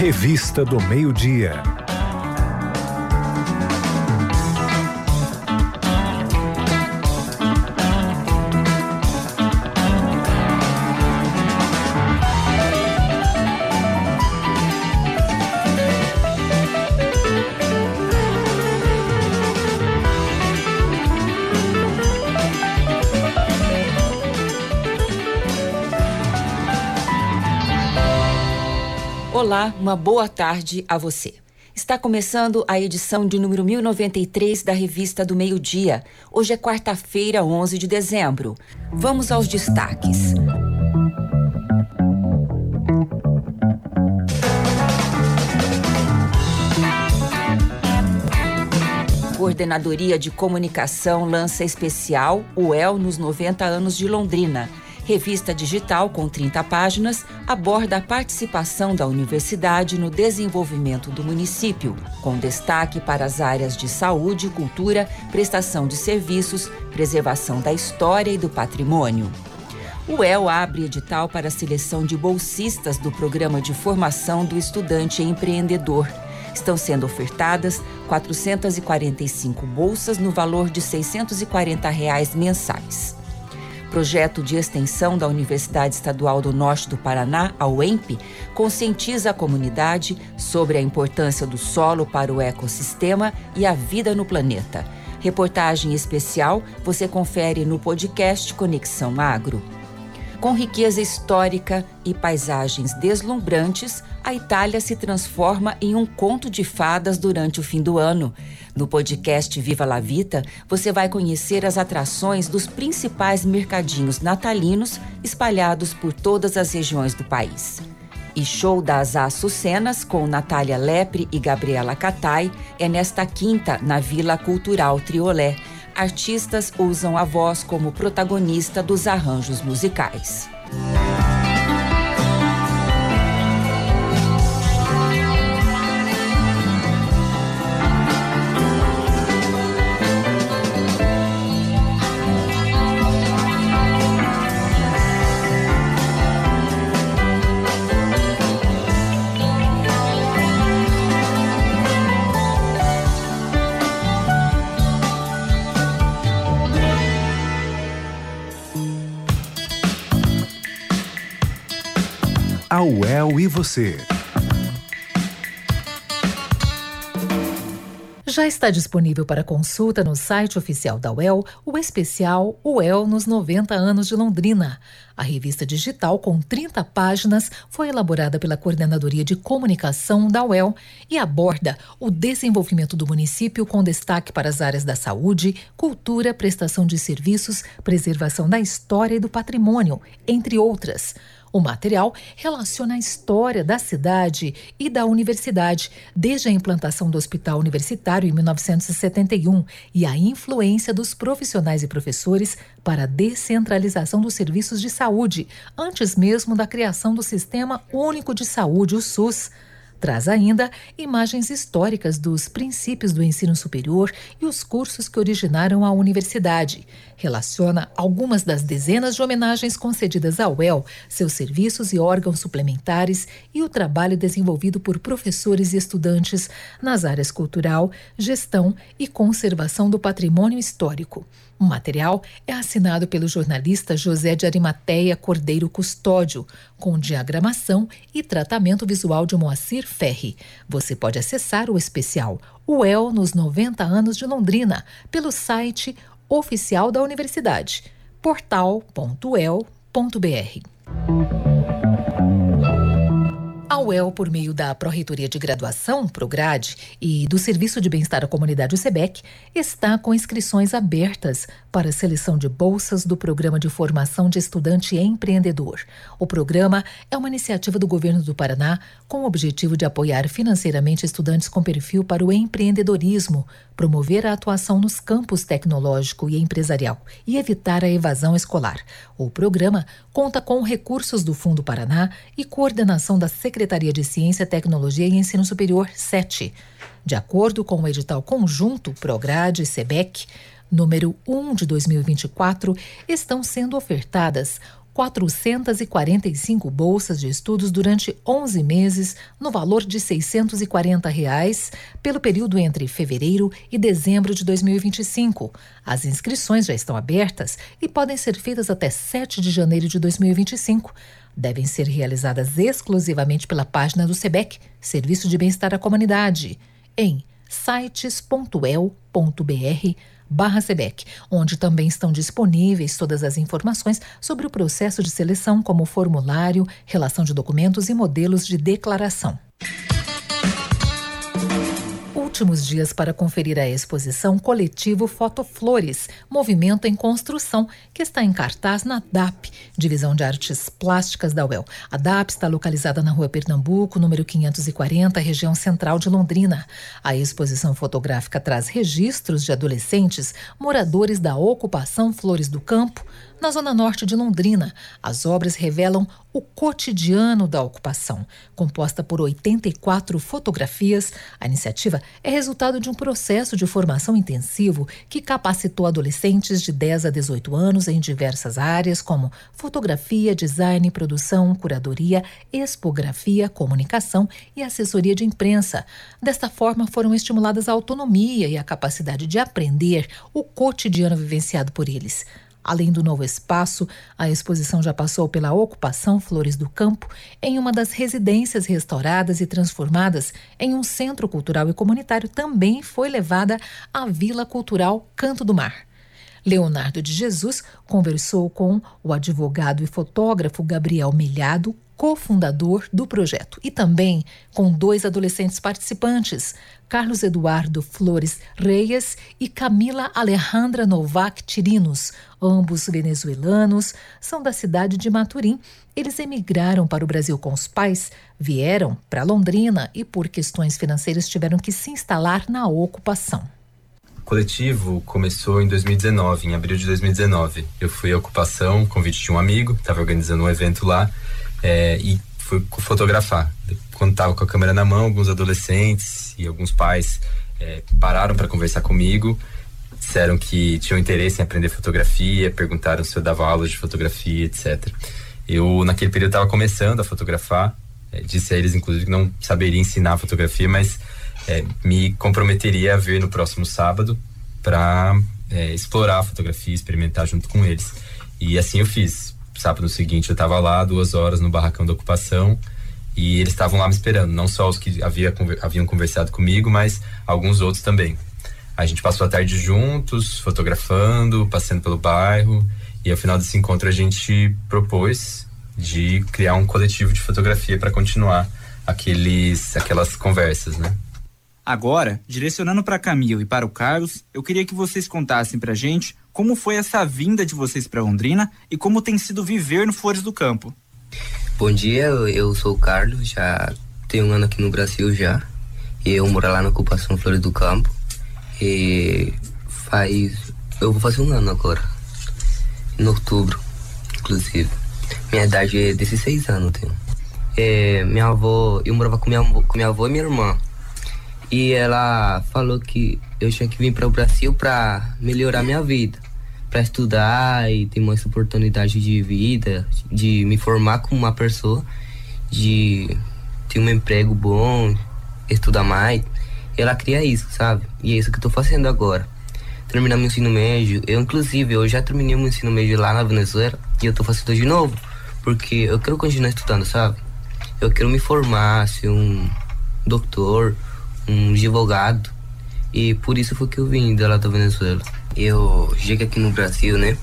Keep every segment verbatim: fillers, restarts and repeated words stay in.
Revista do Meio-Dia. Olá, uma boa tarde a você. Está começando a edição de número mil e noventa e três da Revista do Meio-Dia. Hoje é quarta-feira, onze de dezembro. Vamos aos destaques. Coordenadoria de Comunicação lança especial U E L nos noventa anos de Londrina. Revista digital com trinta páginas aborda a participação da universidade no desenvolvimento do município, com destaque para as áreas de saúde, cultura, prestação de serviços, preservação da história e do patrimônio. O U E L abre edital para a seleção de bolsistas do Programa de Formação do Estudante Empreendedor. Estão sendo ofertadas quatrocentas e quarenta e cinco bolsas no valor de seiscentos e quarenta reais mensais. Projeto de extensão da Universidade Estadual do Norte do Paraná, a U E M P, conscientiza a comunidade sobre a importância do solo para o ecossistema e a vida no planeta. Reportagem especial você confere no podcast Conexão Agro. Com riqueza histórica e paisagens deslumbrantes, a Itália se transforma em um conto de fadas durante o fim do ano. No podcast Viva la Vita, você vai conhecer as atrações dos principais mercadinhos natalinos espalhados por todas as regiões do país. E show das Açucenas com Natália Lepre e Gabriela Catai é nesta quinta na Vila Cultural Triolé. Artistas usam a voz como protagonista dos arranjos musicais. A U E L e você. Já está disponível para consulta no site oficial da U E L o especial U E L nos noventa anos de Londrina. A revista digital com trinta páginas foi elaborada pela Coordenadoria de Comunicação da U E L e aborda o desenvolvimento do município com destaque para as áreas da saúde, cultura, prestação de serviços, preservação da história e do patrimônio, entre outras. O material relaciona a história da cidade e da universidade, desde a implantação do Hospital Universitário em mil novecentos e setenta e um e a influência dos profissionais e professores para a descentralização dos serviços de saúde, antes mesmo da criação do Sistema Único de Saúde, o SUS. Traz ainda imagens históricas dos princípios do ensino superior e os cursos que originaram a universidade. Relaciona algumas das dezenas de homenagens concedidas à U E L, seus serviços e órgãos suplementares e o trabalho desenvolvido por professores e estudantes nas áreas cultural, gestão e conservação do patrimônio histórico. O material é assinado pelo jornalista José de Arimateia Cordeiro Custódio, com diagramação e tratamento visual de Moacir Ferri. Você pode acessar o especial U E L nos noventa anos de Londrina pelo site oficial da universidade, portal ponto u e l ponto b r. A U E L, por meio da Pró-Reitoria de Graduação, Prograde, e do Serviço de Bem-Estar à Comunidade, o SEBEC, está com inscrições abertas para a seleção de bolsas do Programa de Formação de Estudante Empreendedor. O programa é uma iniciativa do Governo do Paraná com o objetivo de apoiar financeiramente estudantes com perfil para o empreendedorismo, promover a atuação nos campos tecnológico e empresarial e evitar a evasão escolar. O programa conta com recursos do Fundo Paraná e coordenação da Secretaria de Ciência, Tecnologia e Ensino Superior, SETE. De acordo com o edital conjunto Prograde-SEBEC, número um de dois mil e vinte e quatro, estão sendo ofertadas quatrocentas e quarenta e cinco bolsas de estudos durante onze meses, no valor de seiscentos e quarenta reais, pelo período entre fevereiro e dezembro de dois mil e vinte e cinco. As inscrições já estão abertas e podem ser feitas até sete de janeiro de dois mil e vinte e cinco. Devem ser realizadas exclusivamente pela página do SEBEC, Serviço de Bem-Estar à Comunidade, em sites ponto e l ponto b r barra SEBEC, onde também estão disponíveis todas as informações sobre o processo de seleção, como formulário, relação de documentos e modelos de declaração. Últimos dias para conferir a exposição Coletivo Fotoflores, Movimento em Construção, que está em cartaz na D A P, Divisão de Artes Plásticas da U E L. A D A P está localizada na Rua Pernambuco, número quinhentos e quarenta, região central de Londrina. A exposição fotográfica traz registros de adolescentes moradores da ocupação Flores do Campo, na zona norte de Londrina. As obras revelam o cotidiano da ocupação. Composta por oitenta e quatro fotografias, a iniciativa é resultado de um processo de formação intensivo que capacitou adolescentes de dez a dezoito anos em diversas áreas, como fotografia, design, produção, curadoria, expografia, comunicação e assessoria de imprensa. Desta forma, foram estimuladas a autonomia e a capacidade de aprender o cotidiano vivenciado por eles. Além do novo espaço, a exposição já passou pela ocupação Flores do Campo, em uma das residências restauradas e transformadas em um centro cultural e comunitário. Também foi levada à Vila Cultural Canto do Mar. Leonardo de Jesus conversou com o advogado e fotógrafo Gabriel Melhado, cofundador do projeto, e também com dois adolescentes participantes, Carlos Eduardo Flores Reyes e Camila Alejandra Novak Tirinos, ambos venezuelanos, são da cidade de Maturim. Eles emigraram para o Brasil com os pais, vieram para Londrina e por questões financeiras tiveram que se instalar na ocupação. O coletivo começou em dois mil e dezenove, em abril de dois mil e dezenove. Eu fui à ocupação, convite de um amigo, estava organizando um evento lá, é, e fui fotografar. Quando estava com a câmera na mão, alguns adolescentes e alguns pais é, pararam para conversar comigo, disseram que tinham interesse em aprender fotografia, perguntaram se eu dava aula de fotografia, etcétera. Eu, naquele período, estava começando a fotografar, é, disse a eles, inclusive, que não saberia ensinar fotografia, mas é, me comprometeria a vir no próximo sábado para é, explorar a fotografia, experimentar junto com eles. E assim eu fiz. Sábado seguinte eu estava lá, duas horas no barracão da ocupação, e eles estavam lá me esperando, não só os que havia, haviam conversado comigo, mas alguns outros também. A gente passou a tarde juntos, fotografando, passeando pelo bairro, e ao final desse encontro a gente propôs de criar um coletivo de fotografia para continuar aqueles, aquelas conversas, né? Agora, direcionando para Camila e para o Carlos, eu queria que vocês contassem pra gente como foi essa vinda de vocês para Londrina e como tem sido viver no Flores do Campo. Bom dia, eu sou o Carlos, já tenho um ano aqui no Brasil já, e eu moro lá na ocupação Flores do Campo, e faz, eu vou fazer um ano agora, em outubro, inclusive. Minha idade é dezesseis anos, eu tenho. É, minha avó, eu morava com minha, com minha avó e minha irmã, e ela falou que eu tinha que vir para o Brasil para melhorar minha vida, para estudar e ter mais oportunidade de vida, de me formar como uma pessoa, de ter um emprego bom, estudar mais. E ela queria isso, sabe? E é isso que eu tô fazendo agora. Terminar meu ensino médio. Eu, inclusive, eu já terminei meu ensino médio lá na Venezuela e eu tô fazendo de novo, porque eu quero continuar estudando, sabe? Eu quero me formar, ser um doutor, um advogado, e por isso foi que eu vim de lá da Venezuela. Eu cheguei aqui no Brasil, né?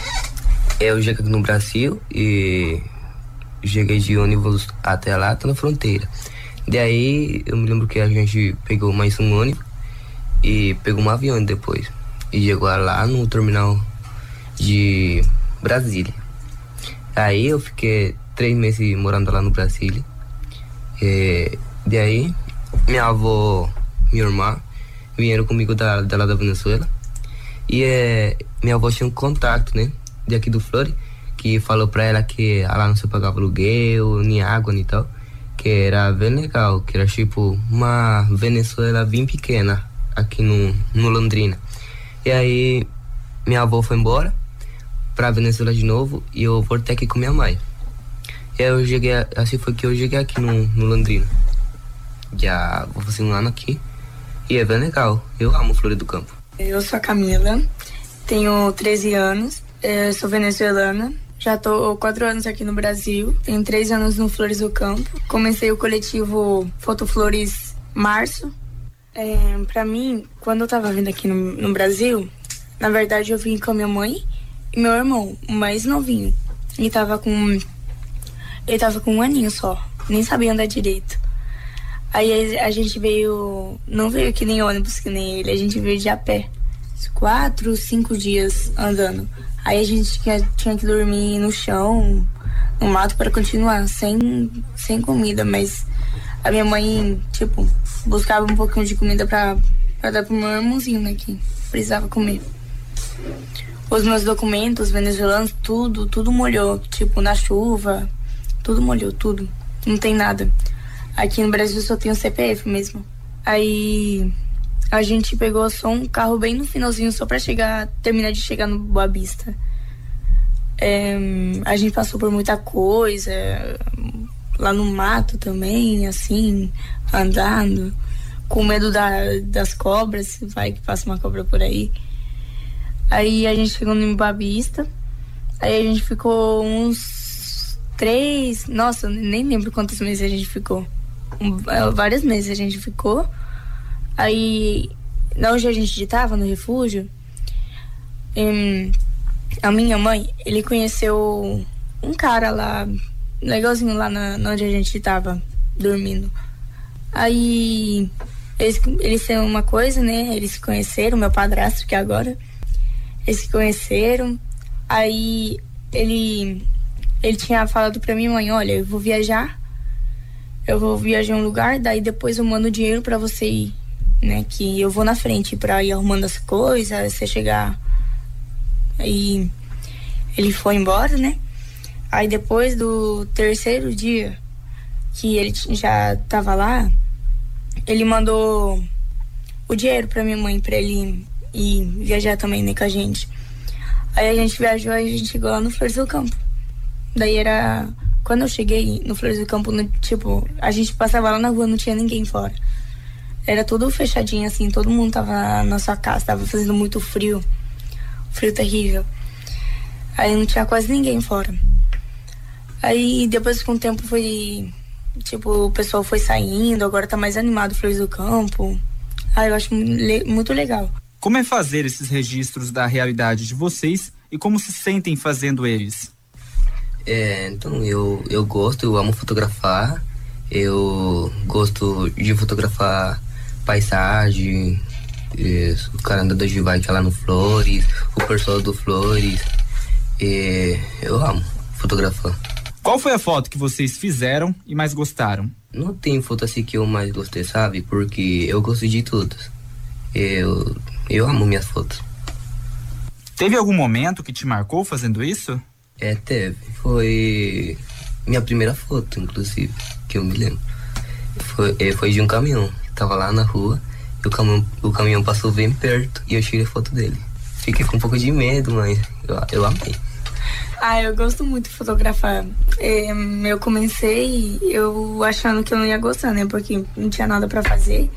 Eu cheguei aqui no Brasil e cheguei de ônibus até lá, tá na fronteira. Daí eu me lembro que a gente pegou mais um ônibus e pegou um avião depois. E chegou lá no terminal de Brasília. Aí eu fiquei três meses morando lá no Brasília. E daí minha avó, minha irmã, vieram comigo da, da lá da Venezuela. E é, minha avó tinha um contato, né, de aqui do Flores, que falou pra ela que lá não se pagava aluguel, nem água, nem tal, que era bem legal, que era tipo uma Venezuela bem pequena aqui no, no Londrina. E aí minha avó foi embora, pra Venezuela de novo e eu voltei aqui com minha mãe. E aí eu cheguei, assim foi que eu cheguei aqui no, no Londrina. Já vou fazer um ano aqui e é bem legal, eu amo Flores do Campo. Eu sou a Camila, tenho treze anos, sou venezuelana, já tô quatro anos aqui no Brasil, tenho três anos no Flores do Campo. Comecei o coletivo Fotoflores março. É, pra mim, quando eu tava vindo aqui no, no Brasil, na verdade eu vim com a minha mãe e meu irmão, o mais novinho. Ele tava com. Ele tava com um aninho só, nem sabia andar direito. Aí a gente veio. Não veio que nem ônibus, que nem ele, a gente veio de a pé. Quatro, cinco dias andando. Aí a gente tinha, tinha que dormir no chão, no mato, para continuar, sem, sem comida, mas a minha mãe, tipo, buscava um pouquinho de comida pra, pra dar pro meu irmãozinho, né, que precisava comer. Os meus documentos venezuelanos, tudo, tudo molhou, tipo, na chuva, tudo molhou, tudo. Não tem nada. Aqui no Brasil só tem o C P F mesmo. Aí a gente pegou só um carro bem no finalzinho, só pra chegar, terminar de chegar no Boa Vista. É, a gente passou por muita coisa, lá no mato também, assim, andando, com medo da, das cobras, vai que passa uma cobra por aí. Aí a gente chegou no Boa Vista, aí a gente ficou uns três, nossa, nem lembro quantos meses a gente ficou. Um, vários meses a gente ficou. Aí, onde a gente estava, no refúgio, um, a minha mãe, ele conheceu um cara lá, legalzinho lá na, onde a gente estava dormindo. Aí, eles, eles têm uma coisa, né? Eles se conheceram, meu padrasto, que agora, eles se conheceram. Aí, ele, ele tinha falado pra minha mãe, olha, eu vou viajar, eu vou viajar em um lugar, daí depois eu mando dinheiro pra você ir, né, que eu vou na frente pra ir arrumando as coisas, você chegar. Aí ele foi embora, né? Aí depois do terceiro dia que ele já tava lá, ele mandou o dinheiro pra minha mãe, pra ele ir viajar também, né, com a gente. Aí a gente viajou, aí a gente chegou lá no Flores do Campo. Daí era... Quando eu cheguei no Flores do Campo, no, tipo, a gente passava lá na rua, não tinha ninguém fora. Era tudo fechadinho, assim, todo mundo tava na sua casa, tava fazendo muito frio, frio terrível. Aí não tinha quase ninguém fora. Aí depois com o tempo foi, tipo, o pessoal foi saindo, agora tá mais animado o Flores do Campo. Aí eu acho muito legal. Como é fazer esses registros da realidade de vocês e como se sentem fazendo eles? É, então eu, eu gosto, eu amo fotografar, eu gosto de fotografar paisagem, isso, o cara andando de bike lá no Flores, o pessoal do Flores, e eu amo fotografar. Qual foi a foto que vocês fizeram e mais gostaram? Não tem foto assim que eu mais gostei, sabe? Porque eu gosto de todas. Eu, eu amo minhas fotos. Teve algum momento que te marcou fazendo isso? É, teve. Foi minha primeira foto, inclusive, que eu me lembro. Foi, foi de um caminhão. Tava lá na rua, e o caminhão, o caminhão passou bem perto e eu tirei foto dele. Fiquei com um pouco de medo, mas eu, eu amei. Ah, eu gosto muito de fotografar. É, eu comecei eu achando que eu não ia gostar, né? Porque não tinha nada pra fazer.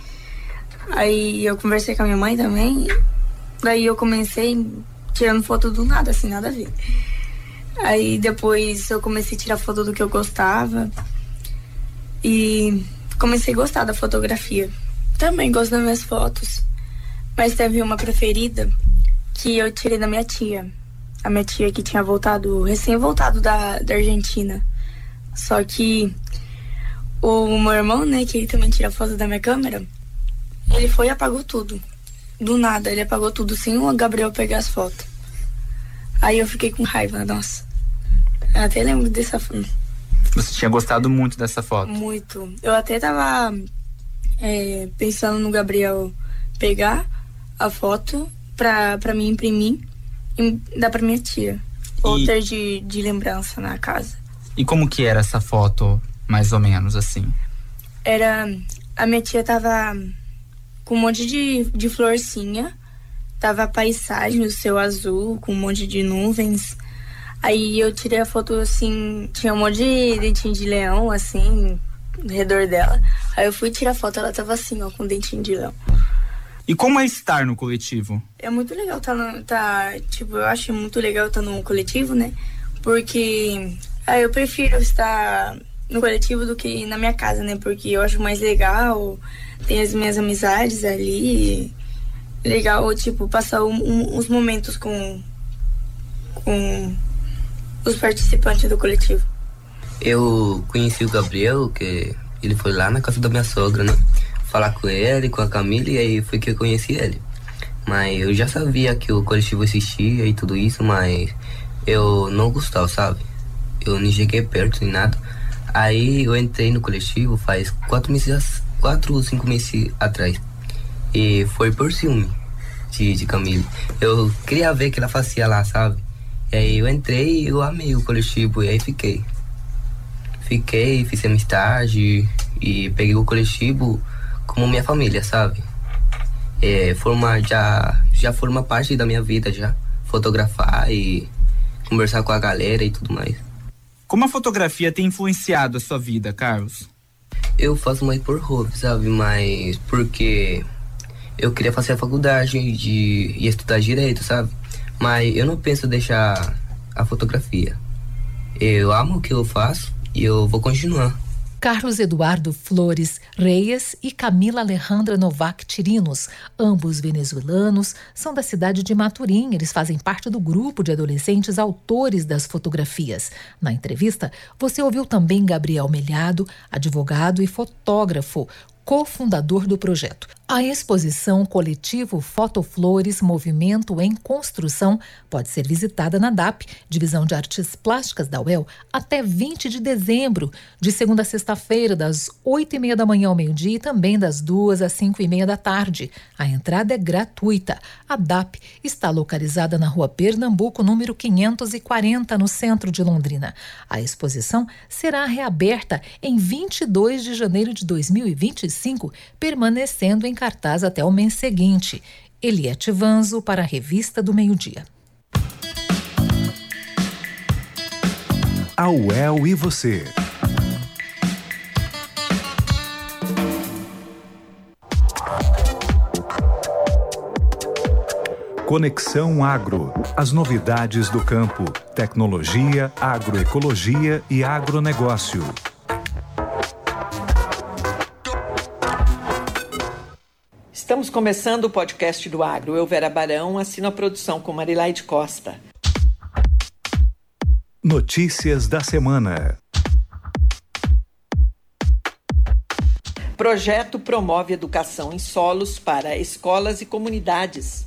Aí eu conversei com a minha mãe também. Daí eu comecei tirando foto do nada, assim, nada a ver. Aí depois eu comecei a tirar foto do que eu gostava. E comecei a gostar da fotografia. Também gosto das minhas fotos. Mas teve uma preferida que eu tirei da minha tia. A minha tia que tinha voltado, recém-voltado da, da Argentina. Só que o meu irmão, né, que ele também tira foto da minha câmera, ele foi e apagou tudo. Do nada, ele apagou tudo sem o Gabriel pegar as fotos. Aí eu fiquei com raiva, nossa. Eu até lembro dessa foto. Você tinha gostado muito dessa foto? Muito. Eu até tava é, pensando no Gabriel pegar a foto pra, pra mim imprimir e dar pra minha tia. E... ou ter de, de lembrança na casa. E como que era essa foto, mais ou menos, assim? Era... A minha tia tava com um monte de, de florzinha. Tava a paisagem, o céu azul, com um monte de nuvens. Aí eu tirei a foto assim, tinha um monte de dentinho de leão, assim, ao redor dela. Aí eu fui tirar foto, ela tava assim, ó, com dentinho de leão. E como é estar no coletivo? É muito legal estar no, tá, tipo, eu acho muito legal estar no coletivo, né? Porque ah, eu prefiro estar no coletivo do que na minha casa, né? Porque eu acho mais legal, tem as minhas amizades ali. Legal, tipo, passar um, um, uns momentos com, com os participantes do coletivo. Eu conheci o Gabriel, que ele foi lá na casa da minha sogra, né? Falar com ele, com a Camila, e aí foi que eu conheci ele. Mas eu já sabia que o coletivo existia e tudo isso, mas eu não gostava, sabe? Eu nem cheguei perto nem nada. Aí eu entrei no coletivo faz quatro meses, quatro ou cinco meses atrás. E foi por ciúme de, de Camila. Eu queria ver o que ela fazia lá, sabe? E aí eu entrei e eu amei o coletivo, e aí fiquei. Fiquei, fiz amizade e peguei o coletivo como minha família, sabe? É, forma, já, já forma parte da minha vida já. Fotografar e conversar com a galera e tudo mais. Como a fotografia tem influenciado a sua vida, Carlos? Eu faço mais por hobby, sabe? Mas porque eu queria fazer a faculdade de, e estudar direito, sabe? Mas eu não penso deixar a fotografia. Eu amo o que eu faço e eu vou continuar. Carlos Eduardo Flores Reyes e Camila Alejandra Novak Tirinos, ambos venezuelanos, são da cidade de Maturim. Eles fazem parte do grupo de adolescentes autores das fotografias. Na entrevista, você ouviu também Gabriel Melhado, advogado e fotógrafo, cofundador do projeto. A exposição Coletivo Fotoflores Movimento em Construção pode ser visitada na D A P, Divisão de Artes Plásticas da U E L, até vinte de dezembro, de segunda a sexta-feira, das oito e meia da manhã ao meio-dia e também das duas às cinco e meia da tarde. A entrada é gratuita. A D A P está localizada na Rua Pernambuco, número quinhentos e quarenta, no centro de Londrina. A exposição será reaberta em vinte e dois de janeiro de dois mil e vinte e cinco, permanecendo em cartaz até o mês seguinte. Eliette Vanzo para a Revista do Meio-Dia. A U E L e você. Conexão Agro. As novidades do campo. Tecnologia, agroecologia e agronegócio. Estamos começando o podcast do Agro. Eu, Vera Barão, assino a produção com Marilaide Costa. Notícias da semana. Projeto promove educação em solos para escolas e comunidades.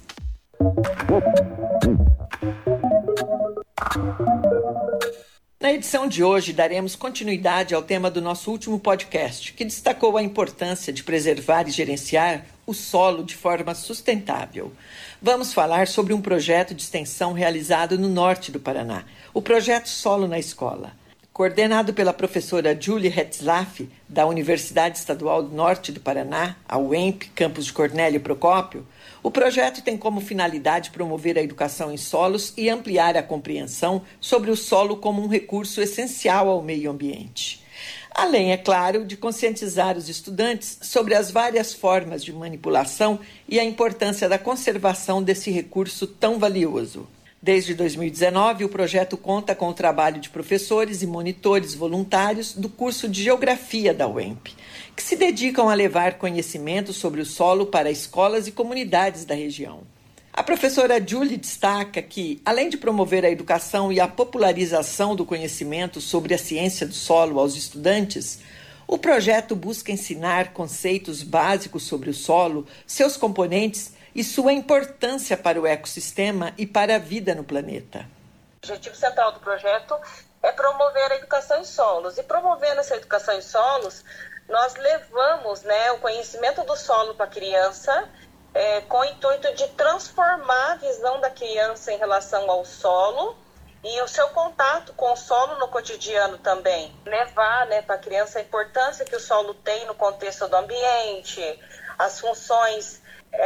Na edição de hoje, daremos continuidade ao tema do nosso último podcast, que destacou a importância de preservar e gerenciar o solo de forma sustentável. Vamos falar sobre um projeto de extensão realizado no norte do Paraná, o Projeto Solo na Escola. Coordenado pela professora Julie Hetzlaff, da Universidade Estadual do Norte do Paraná, a U E M P, campus de Cornélio Procópio, o projeto tem como finalidade promover a educação em solos e ampliar a compreensão sobre o solo como um recurso essencial ao meio ambiente. Além, é claro, de conscientizar os estudantes sobre as várias formas de manipulação e a importância da conservação desse recurso tão valioso. Desde dois mil e dezenove, o projeto conta com o trabalho de professores e monitores voluntários do curso de Geografia da U E M P, que se dedicam a levar conhecimento sobre o solo para escolas e comunidades da região. A professora Julie destaca que, além de promover a educação e a popularização do conhecimento sobre a ciência do solo aos estudantes, o projeto busca ensinar conceitos básicos sobre o solo, seus componentes e sua importância para o ecossistema e para a vida no planeta. O objetivo central do projeto é promover a educação em solos. E promovendo essa educação em solos, nós levamos, né, o conhecimento do solo para a criança, é, com o intuito de transformar a visão da criança em relação ao solo e o seu contato com o solo no cotidiano também. Levar, né, para a criança a importância que o solo tem no contexto do ambiente, as funções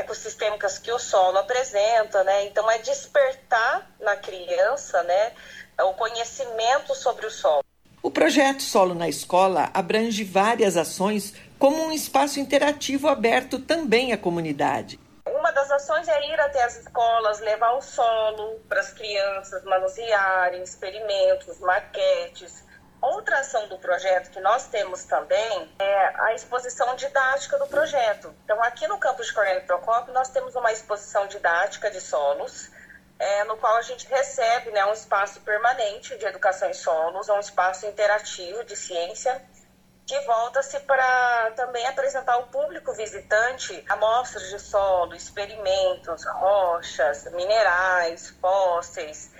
ecossistêmicas que o solo apresenta, né? Então é despertar na criança, né, o conhecimento sobre o solo. O projeto Solo na Escola abrange várias ações, como um espaço interativo aberto também à comunidade. Uma das ações é ir até as escolas, levar o solo para as crianças manusearem, experimentos, maquetes. Outra ação do projeto que nós temos também é a exposição didática do projeto. Então, aqui no campus de Cornélio Procópio, nós temos uma exposição didática de solos, É, no qual a gente recebe, né, um espaço permanente de educação em solos, um espaço interativo de ciência, que volta-se para também apresentar ao público visitante amostras de solo, experimentos, rochas, minerais, fósseis.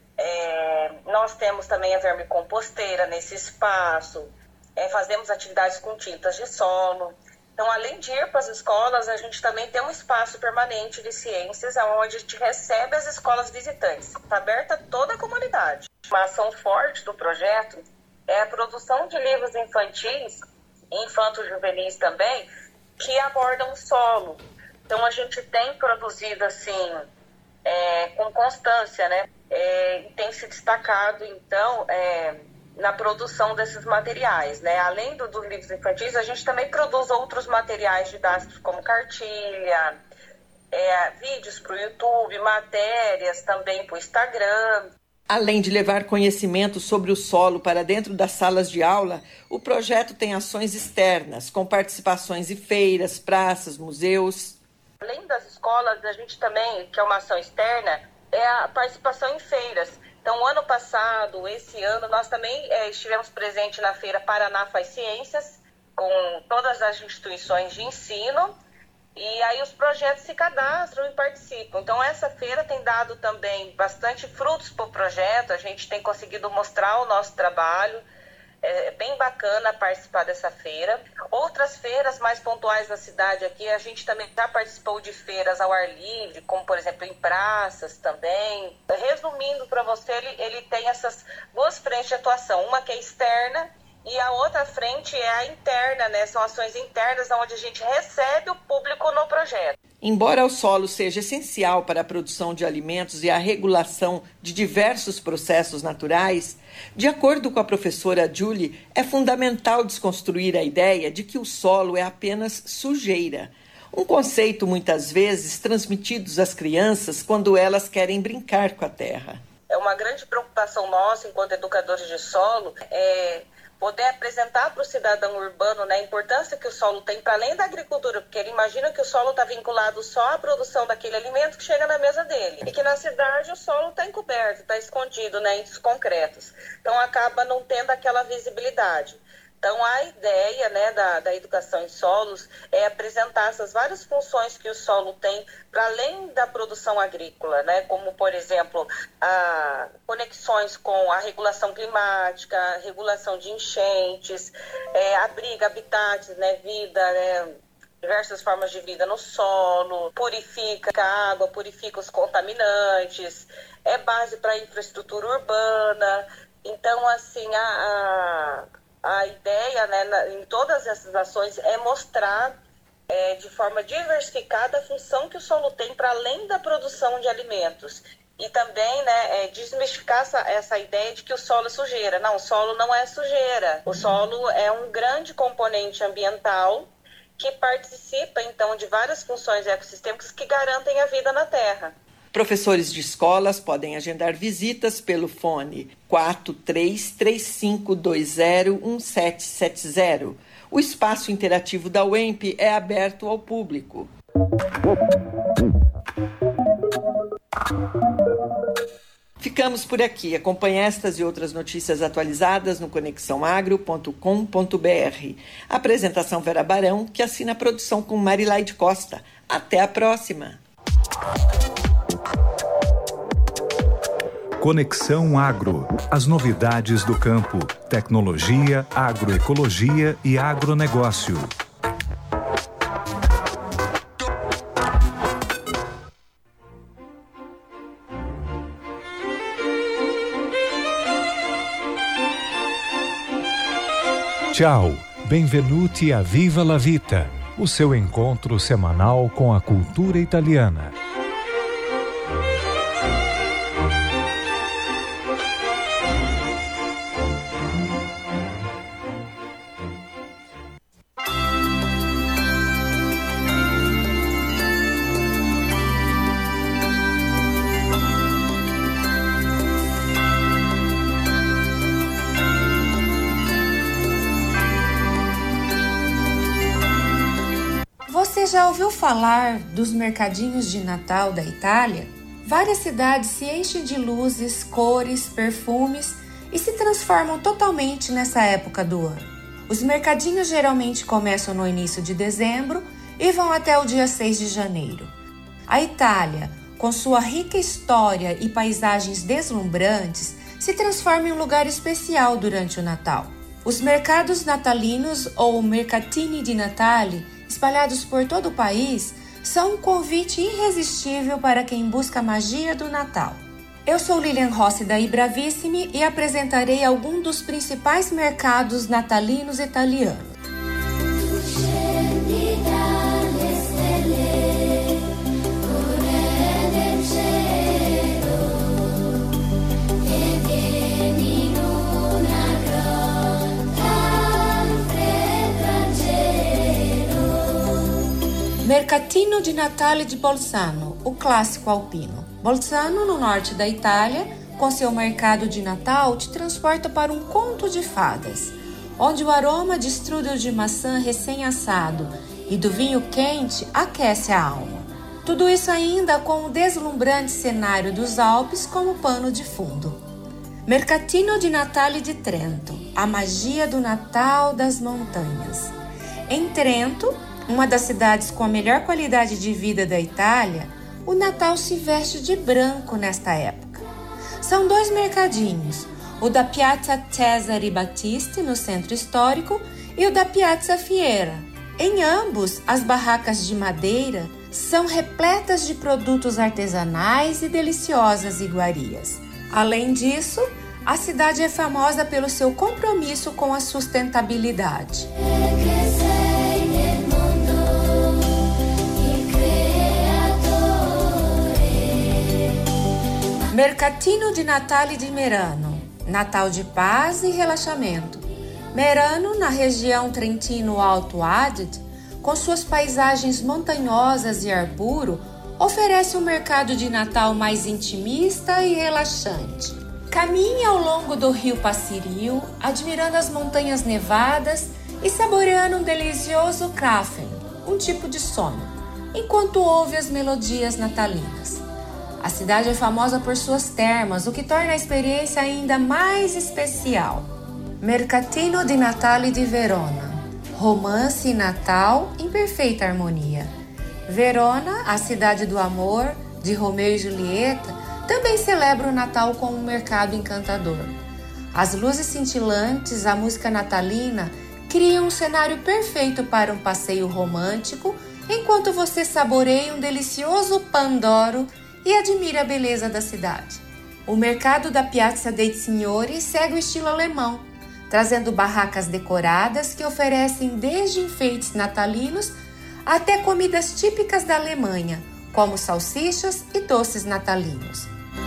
É, nós temos também a vermicomposteira nesse espaço, é, fazemos atividades com tintas de solo. Então, além de ir para as escolas, a gente também tem um espaço permanente de ciências, onde a gente recebe as escolas visitantes. Está aberta a toda a comunidade. Uma ação forte do projeto é a produção de livros infantis, infanto-juvenis também, que abordam o solo. Então, a gente tem produzido, assim, é, com constância, né? É, e tem se destacado, então... É, na produção desses materiais, né? Além do, dos livros infantis, a gente também produz outros materiais didáticos, como cartilha, é, vídeos para o YouTube, matérias também para o Instagram. Além de levar conhecimento sobre o solo para dentro das salas de aula, o projeto tem ações externas, com participações em feiras, praças, museus. Além das escolas, a gente também, que é uma ação externa, é a participação em feiras. Então, ano passado, esse ano, nós também é, estivemos presentes na Feira Paraná Faz Ciências, com todas as instituições de ensino, e aí os projetos se cadastram e participam. Então, essa feira tem dado também bastante frutos para o projeto, a gente tem conseguido mostrar o nosso trabalho, é bem bacana participar dessa feira. Outras feiras mais pontuais da cidade aqui, a gente também já participou de feiras ao ar livre, como por exemplo em praças também. Resumindo para você, ele, ele tem essas duas frentes de atuação, uma que é externa e a outra frente é a interna, né? São ações internas onde a gente recebe o público no projeto. Embora o solo seja essencial para a produção de alimentos e a regulação de diversos processos naturais, de acordo com a professora Julie, é fundamental desconstruir a ideia de que o solo é apenas sujeira. Um conceito muitas vezes transmitido às crianças quando elas querem brincar com a terra. É uma grande preocupação nossa, enquanto educadores de solo, é poder apresentar para o cidadão urbano, né, a importância que o solo tem para além da agricultura, porque ele imagina que o solo está vinculado só à produção daquele alimento que chega na mesa dele. E que na cidade o solo está encoberto, está escondido, né, em concretos. Então acaba não tendo aquela visibilidade. Então, a ideia, né, da, da educação em solos é apresentar essas várias funções que o solo tem para além da produção agrícola, né, como, por exemplo, a conexões com a regulação climática, a regulação de enchentes, é, abriga habitats, né, vida, né, diversas formas de vida no solo, purifica a água, purifica os contaminantes, é base para a infraestrutura urbana. Então, assim, a... a A ideia, né, na, em todas essas ações é mostrar é, de forma diversificada a função que o solo tem para além da produção de alimentos. E também, né, é, desmistificar essa, essa ideia de que o solo é sujeira. Não, o solo não é sujeira. O solo é um grande componente ambiental que participa, então, de várias funções ecossistêmicas que garantem a vida na Terra. Professores de escolas podem agendar visitas pelo fone quatro três três cinco dois zero um sete sete zero. O espaço interativo da U E M P é aberto ao público. Ficamos por aqui. Acompanhe estas e outras notícias atualizadas no conexão agro ponto com ponto b r. Apresentação Vera Barão, que assina a produção com Marilaide Costa. Até a próxima. Conexão Agro. As novidades do campo, tecnologia, agroecologia e agronegócio. Tchau, benvenuti a Viva la Vita, o seu encontro semanal com a cultura italiana. já ouviu falar dos mercadinhos de Natal da Itália? Várias cidades se enchem de luzes, cores, perfumes e se transformam totalmente nessa época do ano. Os mercadinhos geralmente começam no início de dezembro e vão até o dia seis de janeiro. A Itália, com sua rica história e paisagens deslumbrantes, se transforma em um lugar especial durante o Natal. Os mercados natalinos ou mercatini di Natale, espalhados por todo o país, são um convite irresistível para quem busca a magia do Natal. Eu sou Lilian Rossi da Ibravissimi e apresentarei alguns dos principais mercados natalinos italianos. Mercatino di Natale di Bolzano, o clássico alpino. Bolzano, no norte da Itália, com seu mercado de Natal, te transporta para um conto de fadas, onde o aroma de strudel de maçã recém-assado e do vinho quente aquece a alma. Tudo isso ainda com o deslumbrante cenário dos Alpes como pano de fundo. Mercatino di Natale di Trento, a magia do Natal das montanhas. Em Trento, uma das cidades com a melhor qualidade de vida da Itália, o Natal se veste de branco nesta época. São dois mercadinhos, o da Piazza Cesare Battisti, no centro histórico, e o da Piazza Fiera. Em ambos, as barracas de madeira são repletas de produtos artesanais e deliciosas iguarias. Além disso, a cidade é famosa pelo seu compromisso com a sustentabilidade. Mercatino di Natale di Merano, Natal de paz e relaxamento. Merano, na região Trentino-Alto Adige, com suas paisagens montanhosas e ar puro, oferece um mercado de Natal mais intimista e relaxante. Caminhe ao longo do rio Passirio, admirando as montanhas nevadas e saboreando um delicioso Krafen, um tipo de sono, enquanto ouve as melodias natalinas. A cidade é famosa por suas termas, o que torna a experiência ainda mais especial. Mercatino di Natale di Verona, romance e Natal em perfeita harmonia. Verona, a cidade do amor, de Romeu e Julieta, também celebra o Natal com um mercado encantador. As luzes cintilantes, a música natalina, criam um cenário perfeito para um passeio romântico, enquanto você saboreia um delicioso pandoro e admira a beleza da cidade. O mercado da Piazza dei Signori segue o estilo alemão, trazendo barracas decoradas que oferecem desde enfeites natalinos até comidas típicas da Alemanha, como salsichas e doces natalinos.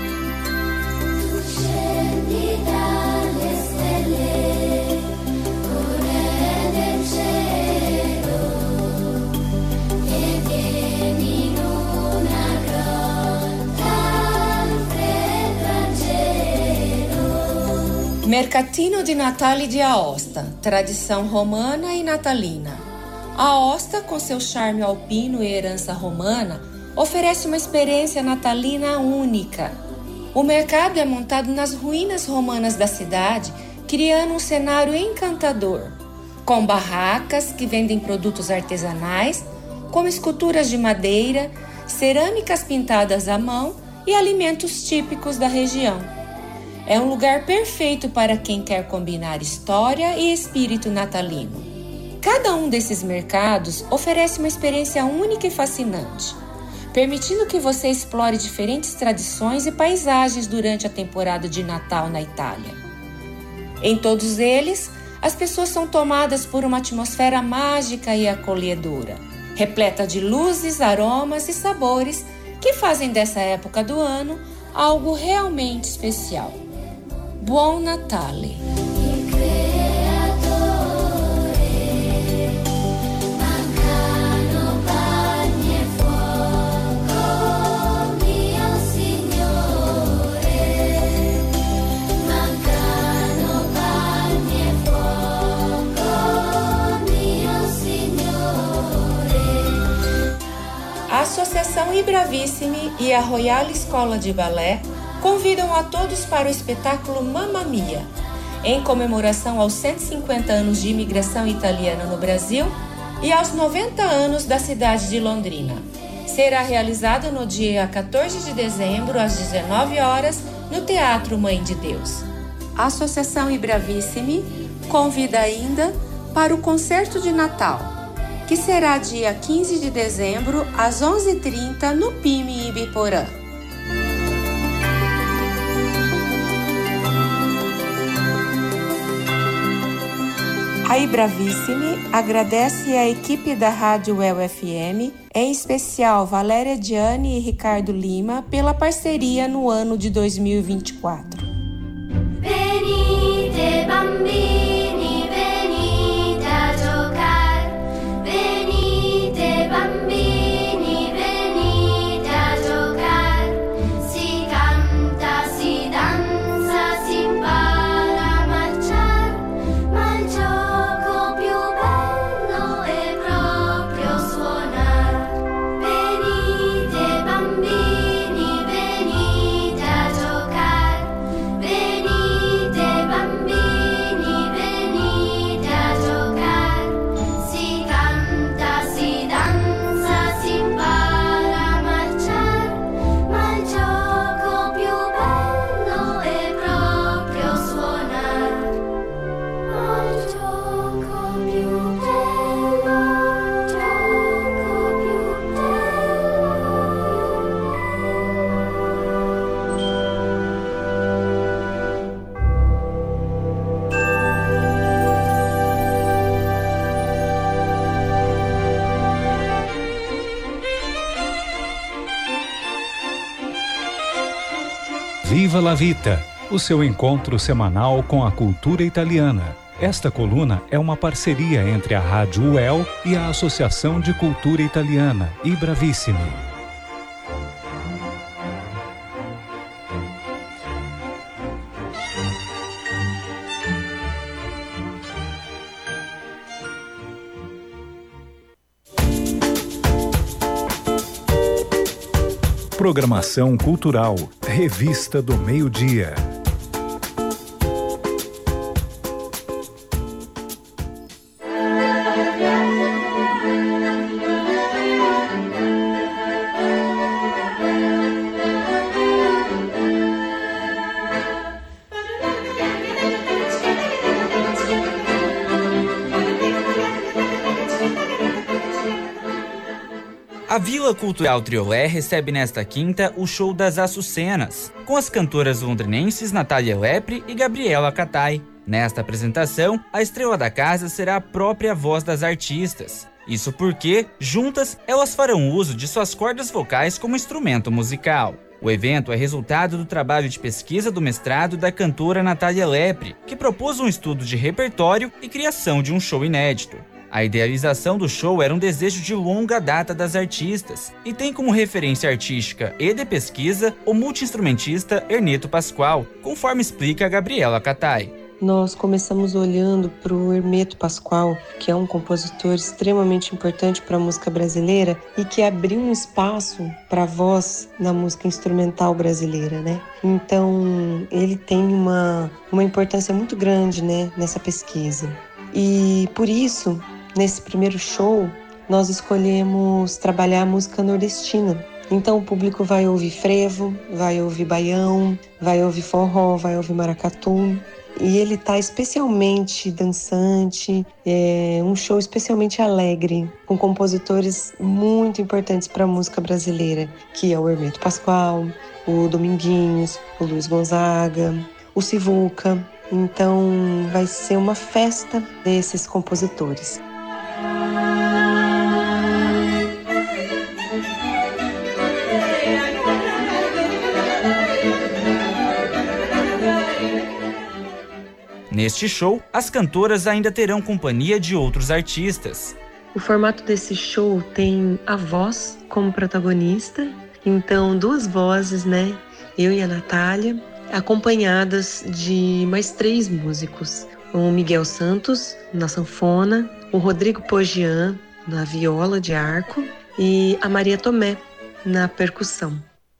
Mercatino di Natale di Aosta, tradição romana e natalina. A Aosta, com seu charme alpino e herança romana, oferece uma experiência natalina única. O mercado é montado nas ruínas romanas da cidade, criando um cenário encantador, com barracas que vendem produtos artesanais, como esculturas de madeira, cerâmicas pintadas à mão e alimentos típicos da região. É um lugar perfeito para quem quer combinar história e espírito natalino. Cada um desses mercados oferece uma experiência única e fascinante, permitindo que você explore diferentes tradições e paisagens durante a temporada de Natal na Itália. Em todos eles, as pessoas são tomadas por uma atmosfera mágica e acolhedora, repleta de luzes, aromas e sabores que fazem dessa época do ano algo realmente especial. Buon Natale! Bravissimi e a Royal Escola de Balé convidam a todos para o espetáculo Mamma Mia, em comemoração aos cento e cinquenta anos de imigração italiana no Brasil e aos noventa anos da cidade de Londrina. Será realizado no dia quatorze de dezembro, às dezenove horas, no Teatro Mãe de Deus. A Associação I Bravissimi convida ainda para o Concerto de Natal, que será dia quinze de dezembro, às onze e trinta, no P I M Ibiporã. A I Bravissimi agradece à equipe da Rádio U E L F M, em especial Valéria Gianni e Ricardo Lima, pela parceria no ano de dois mil e vinte e quatro. Venite bambini, venite a giocar. Venite bambini, venite a giocar. Si canta, si danza, si impara a marciar, ma il gioco più bello è proprio suonar. Venite bambini, venite a giocare. Venite bambini, venite a giocare. Si canta, si danza, si impara a marciar, ma il gioco più bello è proprio suonar. Ma il gioco più bello, gioco più bello. Viva la Vita, o seu encontro semanal com a cultura italiana. Esta coluna é uma parceria entre a Rádio U E L e a Associação de Cultura Italiana, I Bravissimi. Programação cultural, Revista do Meio-Dia. A Vila Cultural Triolé recebe nesta quinta o show das Açucenas, com as cantoras londrinenses Natália Lepre e Gabriela Catay. Nesta apresentação, a estrela da casa será a própria voz das artistas. Isso porque, juntas, elas farão uso de suas cordas vocais como instrumento musical. O evento é resultado do trabalho de pesquisa do mestrado da cantora Natália Lepre, que propôs um estudo de repertório e criação de um show inédito. A idealização do show era um desejo de longa data das artistas e tem como referência artística e de pesquisa o multi-instrumentista Hermeto Pascoal, conforme explica a Gabriela Catay. Nós começamos olhando para o Hermeto Pascoal, que é um compositor extremamente importante para a música brasileira e que abriu um espaço para a voz na música instrumental brasileira, né? Então, ele tem uma, uma importância muito grande, né, nessa pesquisa. E por isso, nesse primeiro show, nós escolhemos trabalhar a música nordestina. Então o público vai ouvir frevo, vai ouvir baião, vai ouvir forró, vai ouvir maracatu. E ele está especialmente dançante, é um show especialmente alegre, com compositores muito importantes para a música brasileira, que é o Hermeto Pascoal, o Dominguinhos, o Luiz Gonzaga, o Sivuca. Então vai ser uma festa desses compositores. Neste show, as cantoras ainda terão companhia de outros artistas. O formato desse show tem a voz como protagonista, então duas vozes, né? Eu e a Natália, acompanhadas de mais três músicos. O Miguel Santos, na sanfona, o Rodrigo Pogian, na viola de arco, e a Maria Tomé, na percussão.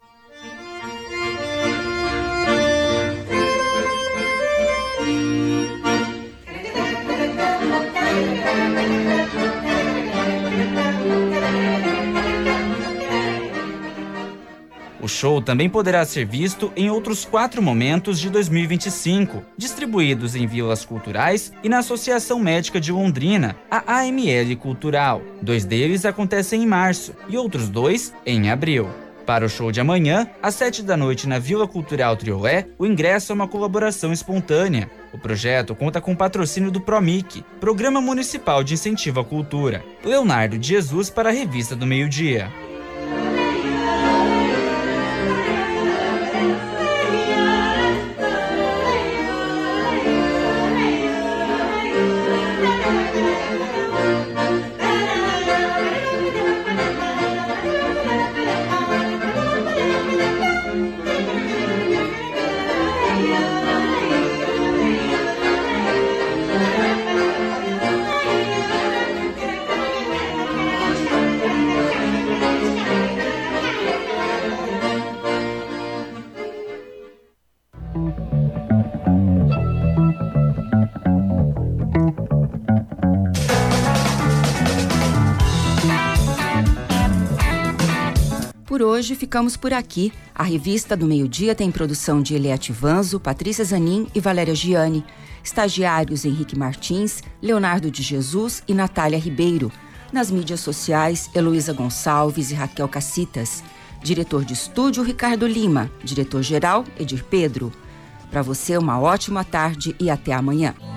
O show também poderá ser visto em outros quatro momentos de dois mil e vinte e cinco, distribuídos em vilas culturais e na Associação Médica de Londrina, a A M L Cultural. Dois deles acontecem em março e outros dois em abril. Para o show de amanhã, às sete da noite na Vila Cultural Triolet, o ingresso é uma colaboração espontânea. O projeto conta com o patrocínio do PROMIC, Programa Municipal de Incentivo à Cultura. Leonardo de Jesus para a Revista do Meio-Dia. Por hoje, ficamos por aqui. A Revista do Meio-Dia tem produção de Eliette Vanzo, Patrícia Zanin e Valéria Gianni. Estagiários Henrique Martins, Leonardo de Jesus e Natália Ribeiro. Nas mídias sociais, Heloísa Gonçalves e Raquel Cacitas. Diretor de estúdio, Ricardo Lima. Diretor-geral, Edir Pedro. Para você, uma ótima tarde e até amanhã.